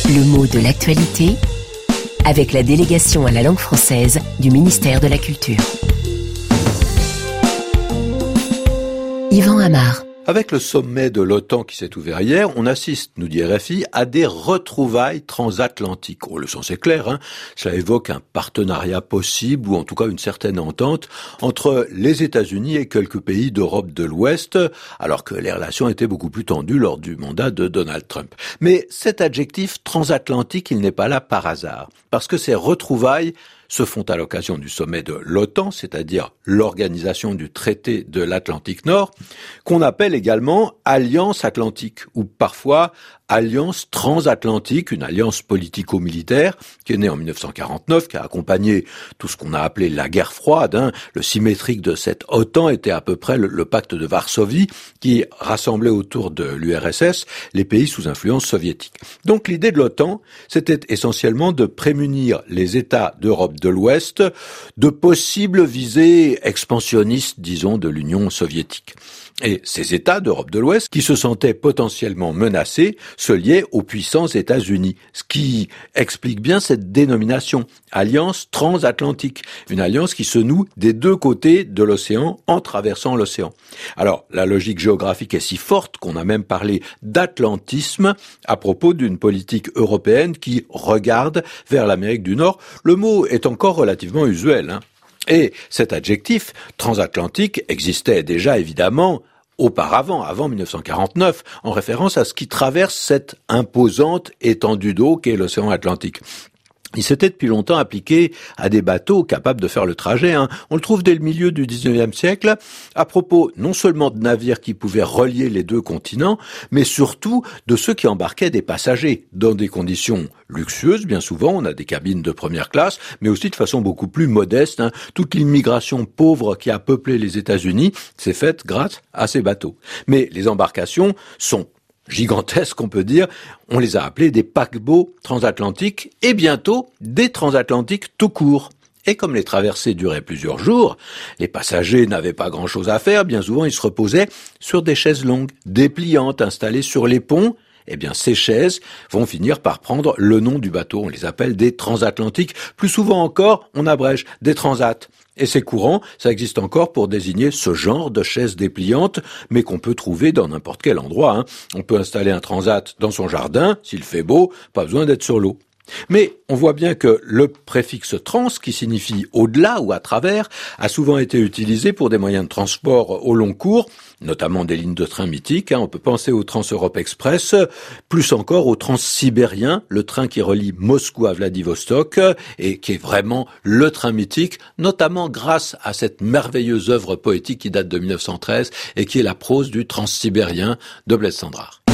Le mot de l'actualité avec la délégation à la langue française du ministère de la Culture. Yvan Amar. Avec le sommet de l'OTAN qui s'est ouvert hier, on assiste, nous dit RFI, à des retrouvailles transatlantiques. Le sens est clair, ça évoque un partenariat possible, ou en tout cas une certaine entente, entre les États-Unis et quelques pays d'Europe de l'Ouest, alors que les relations étaient beaucoup plus tendues lors du mandat de Donald Trump. Mais cet adjectif transatlantique, il n'est pas là par hasard, parce que ces retrouvailles se font à l'occasion du sommet de l'OTAN, c'est-à-dire l'organisation du traité de l'Atlantique Nord, qu'on appelle également Alliance Atlantique, ou parfois Alliance transatlantique, une alliance politico-militaire qui est née en 1949, qui a accompagné tout ce qu'on a appelé la guerre froide. Le symétrique de cette OTAN était à peu près le pacte de Varsovie qui rassemblait autour de l'URSS les pays sous influence soviétique. Donc l'idée de l'OTAN, c'était essentiellement de prémunir les États d'Europe de l'Ouest de possibles visées expansionnistes, disons, de l'Union soviétique. Et ces États d'Europe de l'Ouest, qui se sentaient potentiellement menacés, se liaient aux puissants États-Unis, ce qui explique bien cette dénomination, alliance transatlantique, une alliance qui se noue des deux côtés de l'océan en traversant l'océan. Alors, la logique géographique est si forte qu'on a même parlé d'atlantisme à propos d'une politique européenne qui regarde vers l'Amérique du Nord. Le mot est encore relativement usuel, Et cet adjectif transatlantique existait déjà évidemment auparavant, avant 1949, en référence à ce qui traverse cette imposante étendue d'eau qu'est l'océan Atlantique. Il s'était depuis longtemps appliqué à des bateaux capables de faire le trajet. On le trouve dès le milieu du 19e siècle, à propos non seulement de navires qui pouvaient relier les deux continents, mais surtout de ceux qui embarquaient des passagers dans des conditions luxueuses. Bien souvent, on a des cabines de première classe, mais aussi de façon beaucoup plus modeste. Toute l'immigration pauvre qui a peuplé les États-Unis s'est faite grâce à ces bateaux. Mais les embarcations sont gigantesques, on peut dire. On les a appelés des paquebots transatlantiques et bientôt des transatlantiques tout court. Et comme les traversées duraient plusieurs jours, les passagers n'avaient pas grand-chose à faire. Bien souvent, ils se reposaient sur des chaises longues, dépliantes, installées sur les ponts. Ces chaises vont finir par prendre le nom du bateau. On les appelle des transatlantiques. Plus souvent encore, on abrège des transats. Et c'est courant, ça existe encore pour désigner ce genre de chaises dépliantes, mais qu'on peut trouver dans n'importe quel endroit. On peut installer un transat dans son jardin, s'il fait beau, pas besoin d'être sur l'eau. Mais on voit bien que le préfixe trans, qui signifie au-delà ou à travers, a souvent été utilisé pour des moyens de transport au long cours, notamment des lignes de train mythiques. On peut penser au Trans-Europe Express, plus encore au Transsibérien, le train qui relie Moscou à Vladivostok et qui est vraiment le train mythique, notamment grâce à cette merveilleuse œuvre poétique qui date de 1913 et qui est la prose du Transsibérien de Blaise Cendrars.